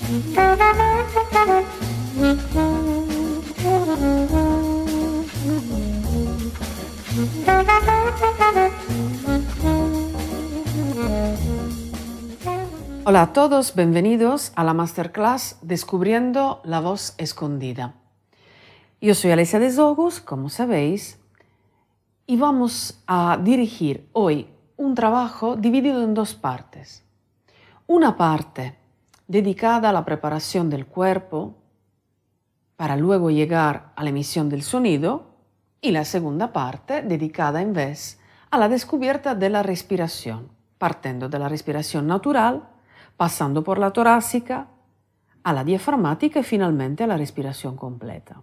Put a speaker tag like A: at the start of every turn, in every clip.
A: Hola a todos, bienvenidos a la Masterclass Descubriendo la Voz Escondida. Yo soy Alessia de Zogus, como sabéis, y vamos a dirigir hoy un trabajo dividido en dos partes. Una parte dedicada a la preparación del cuerpo para luego llegar a la emisión del sonido y la segunda parte dedicada en vez a la descubierta de la respiración, partiendo de la respiración natural, pasando por la torácica, a la diafragmática y finalmente a la respiración completa.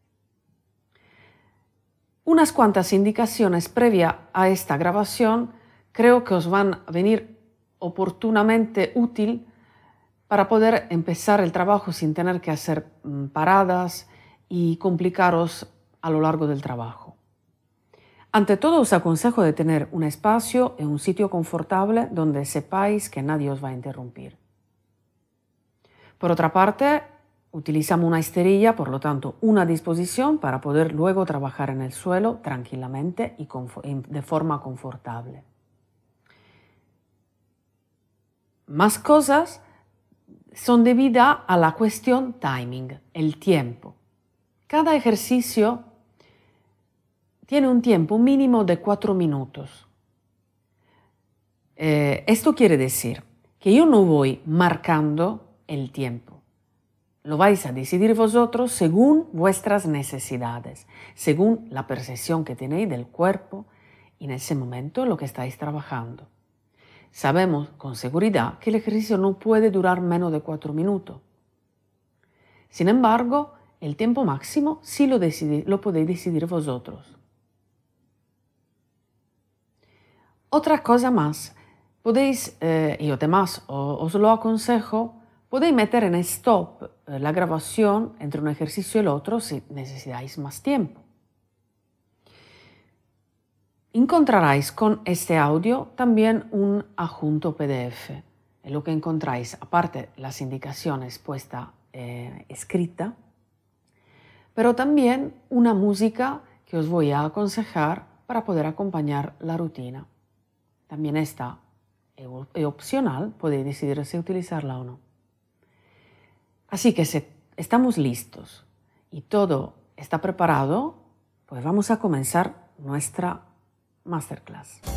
A: Unas cuantas indicaciones previas a esta grabación creo que os van a venir oportunamente útil para poder empezar el trabajo sin tener que hacer paradas y complicaros a lo largo del trabajo. Ante todo os aconsejo de tener un espacio y un sitio confortable donde sepáis que nadie os va a interrumpir. Por otra parte, utilizamos una esterilla, por lo tanto una disposición para poder luego trabajar en el suelo tranquilamente y de forma confortable. Más cosas son debidas a la cuestión timing, el tiempo. Cada ejercicio tiene un tiempo mínimo de 4 minutos. Esto quiere decir que yo no voy marcando el tiempo. Lo vais a decidir vosotros según vuestras necesidades, según la percepción que tenéis del cuerpo y en ese momento en lo que estáis trabajando. Sabemos con seguridad que el ejercicio no puede durar menos de 4 minutos. Sin embargo, el tiempo máximo sí lo podéis decidir vosotros. Otra cosa más, podéis, y además os lo aconsejo, podéis meter en stop la grabación entre un ejercicio y el otro si necesitáis más tiempo. Encontraréis con este audio también un adjunto PDF, en lo que encontráis, aparte las indicaciones puestas escrita, pero también una música que os voy a aconsejar para poder acompañar la rutina. También está opcional, podéis decidir si utilizarla o no. Así que si estamos listos y todo está preparado, pues vamos a comenzar nuestra Masterclass.